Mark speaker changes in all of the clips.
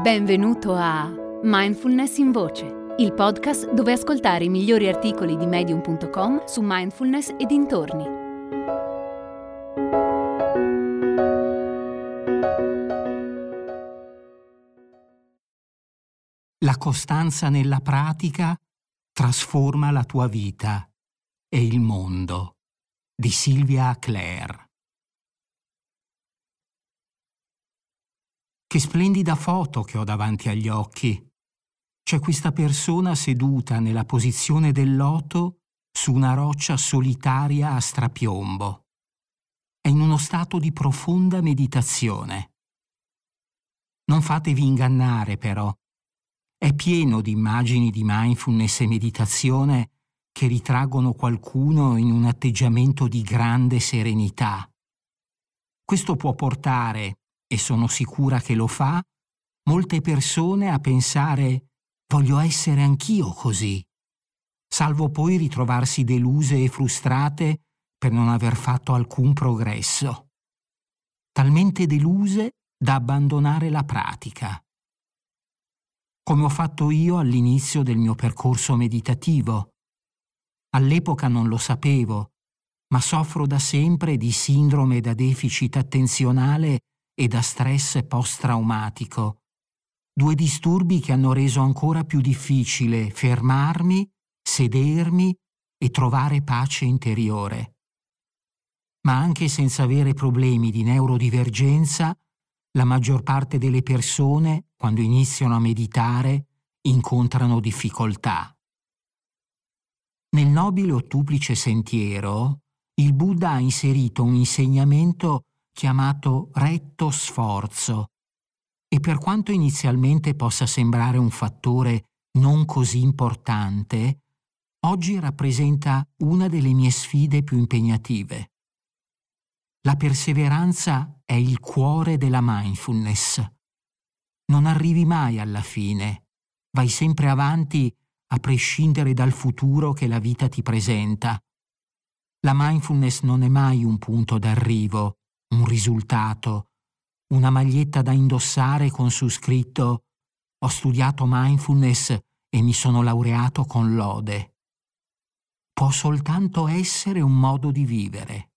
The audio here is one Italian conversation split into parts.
Speaker 1: Benvenuto a Mindfulness in Voce, il podcast dove ascoltare i migliori articoli di Medium.com su mindfulness e dintorni.
Speaker 2: La costanza nella pratica trasforma la tua vita e il mondo, di Sylvia Clare. Che splendida foto che ho davanti agli occhi. C'è questa persona seduta nella posizione del loto su una roccia solitaria a strapiombo. È in uno stato di profonda meditazione. Non fatevi ingannare, però. È pieno di immagini di mindfulness e meditazione che ritraggono qualcuno in un atteggiamento di grande serenità. Questo può portare, e sono sicura che lo fa, molte persone a pensare «voglio essere anch'io così», salvo poi ritrovarsi deluse e frustrate per non aver fatto alcun progresso. Talmente deluse da abbandonare la pratica. Come ho fatto io all'inizio del mio percorso meditativo. All'epoca non lo sapevo, ma soffro da sempre di sindrome da deficit attenzionale e da stress post-traumatico, due disturbi che hanno reso ancora più difficile fermarmi, sedermi e trovare pace interiore. Ma anche senza avere problemi di neurodivergenza, la maggior parte delle persone, quando iniziano a meditare, incontrano difficoltà. Nel nobile ottuplice sentiero, il Buddha ha inserito un insegnamento chiamato retto sforzo, e per quanto inizialmente possa sembrare un fattore non così importante, oggi rappresenta una delle mie sfide più impegnative. La perseveranza è il cuore della mindfulness. Non arrivi mai alla fine, vai sempre avanti a prescindere dal futuro che la vita ti presenta. La mindfulness non è mai un punto d'arrivo, un risultato, una maglietta da indossare con su scritto «Ho studiato mindfulness e mi sono laureato con lode». Può soltanto essere un modo di vivere.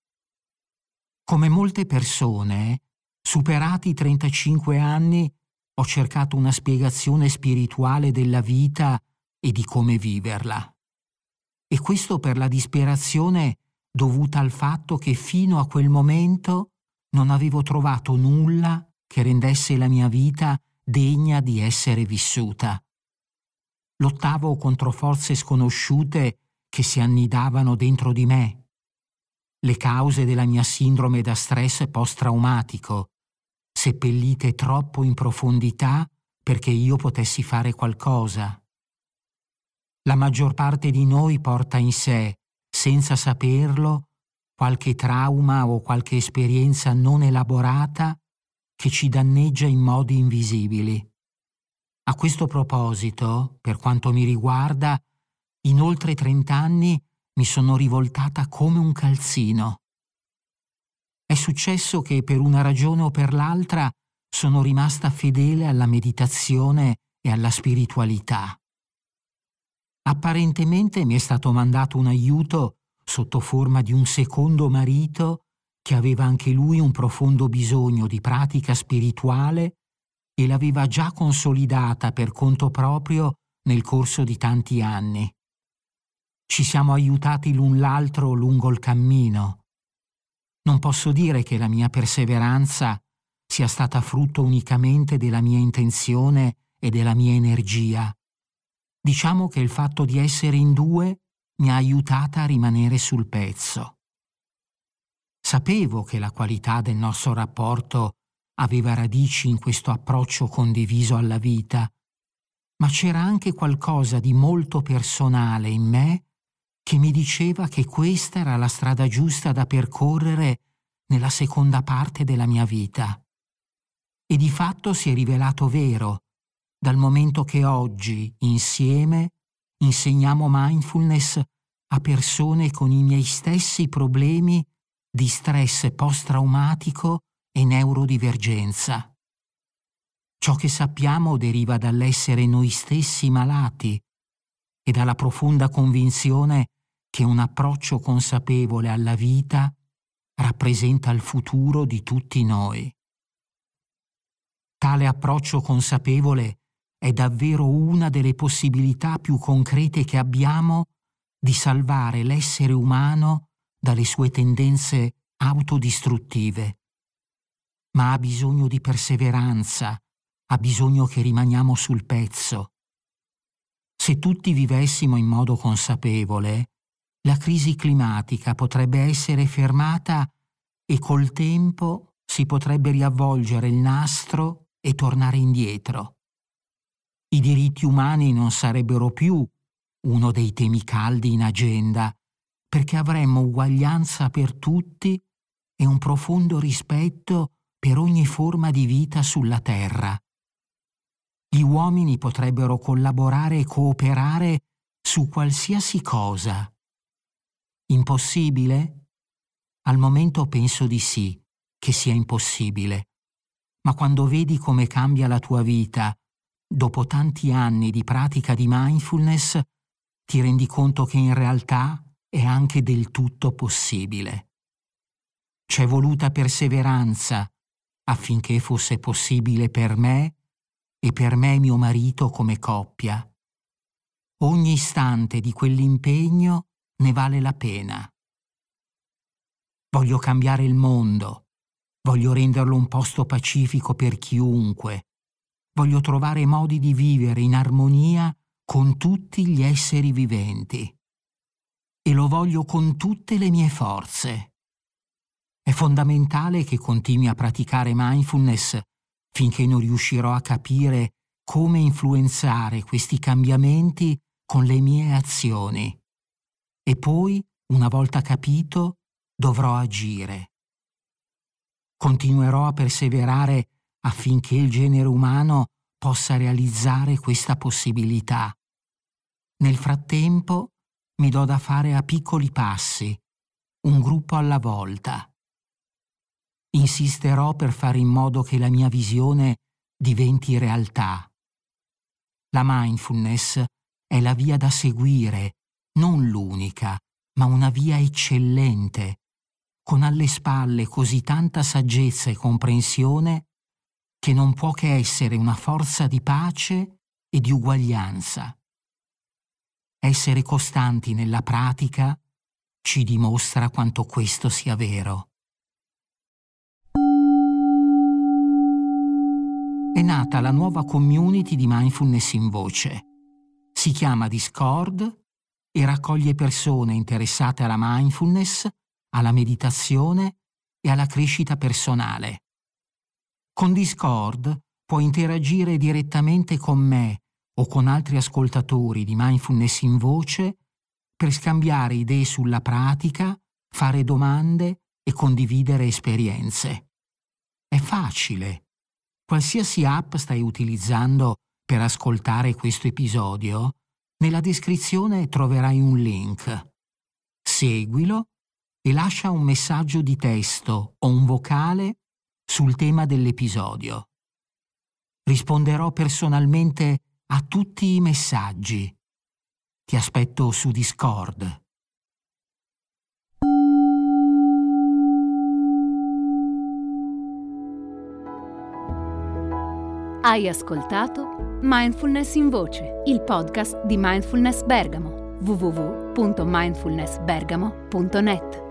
Speaker 2: Come molte persone, superati i 35 anni, ho cercato una spiegazione spirituale della vita e di come viverla. E questo per la disperazione dovuta al fatto che fino a quel momento non avevo trovato nulla che rendesse la mia vita degna di essere vissuta. Lottavo contro forze sconosciute che si annidavano dentro di me. Le cause della mia sindrome da stress post-traumatico, seppellite troppo in profondità perché io potessi fare qualcosa. La maggior parte di noi porta in sé, senza saperlo, qualche trauma o qualche esperienza non elaborata che ci danneggia in modi invisibili. A questo proposito, per quanto mi riguarda, in oltre 30 anni mi sono rivoltata come un calzino. È successo che per una ragione o per l'altra sono rimasta fedele alla meditazione e alla spiritualità. Apparentemente mi è stato mandato un aiuto sotto forma di un secondo marito che aveva anche lui un profondo bisogno di pratica spirituale e l'aveva già consolidata per conto proprio nel corso di tanti anni. Ci siamo aiutati l'un l'altro lungo il cammino. Non posso dire che la mia perseveranza sia stata frutto unicamente della mia intenzione e della mia energia. Diciamo che il fatto di essere in due mi ha aiutata a rimanere sul pezzo. Sapevo che la qualità del nostro rapporto aveva radici in questo approccio condiviso alla vita, ma c'era anche qualcosa di molto personale in me che mi diceva che questa era la strada giusta da percorrere nella seconda parte della mia vita. E di fatto si è rivelato vero, dal momento che oggi, insieme, insegniamo mindfulness a persone con i miei stessi problemi di stress post-traumatico e neurodivergenza. Ciò che sappiamo deriva dall'essere noi stessi malati e dalla profonda convinzione che un approccio consapevole alla vita rappresenta il futuro di tutti noi. Tale approccio consapevole è davvero una delle possibilità più concrete che abbiamo di salvare l'essere umano dalle sue tendenze autodistruttive. Ma ha bisogno di perseveranza, ha bisogno che rimaniamo sul pezzo. Se tutti vivessimo in modo consapevole, la crisi climatica potrebbe essere fermata e col tempo si potrebbe riavvolgere il nastro e tornare indietro. I diritti umani non sarebbero più uno dei temi caldi in agenda, perché avremmo uguaglianza per tutti e un profondo rispetto per ogni forma di vita sulla Terra. Gli uomini potrebbero collaborare e cooperare su qualsiasi cosa. Impossibile? Al momento penso di sì, che sia impossibile. Ma quando vedi come cambia la tua vita, dopo tanti anni di pratica di mindfulness, ti rendi conto che in realtà è anche del tutto possibile. C'è voluta perseveranza affinché fosse possibile per me e per me e mio marito come coppia. Ogni istante di quell'impegno ne vale la pena. Voglio cambiare il mondo, voglio renderlo un posto pacifico per chiunque, voglio trovare modi di vivere in armonia con tutti gli esseri viventi. E lo voglio con tutte le mie forze. È fondamentale che continui a praticare mindfulness finché non riuscirò a capire come influenzare questi cambiamenti con le mie azioni. E poi, una volta capito, dovrò agire. Continuerò a perseverare affinché il genere umano possa realizzare questa possibilità. Nel frattempo mi do da fare a piccoli passi, un gruppo alla volta. Insisterò per fare in modo che la mia visione diventi realtà. La mindfulness è la via da seguire, non l'unica, ma una via eccellente, con alle spalle così tanta saggezza e comprensione che non può che essere una forza di pace e di uguaglianza. Essere costanti nella pratica ci dimostra quanto questo sia vero. È nata la nuova community di Mindfulness in Voce. Si chiama Discord e raccoglie persone interessate alla mindfulness, alla meditazione e alla crescita personale. Con Discord puoi interagire direttamente con me o con altri ascoltatori di Mindfulness in Voce per scambiare idee sulla pratica, fare domande e condividere esperienze. È facile. Qualsiasi app stai utilizzando per ascoltare questo episodio, nella descrizione troverai un link. Seguilo e lascia un messaggio di testo o un vocale sul tema dell'episodio. Risponderò personalmente a tutti i messaggi. Ti aspetto su Discord.
Speaker 1: Hai ascoltato Mindfulness in Voce, il podcast di Mindfulness Bergamo, www.mindfulnessbergamo.net.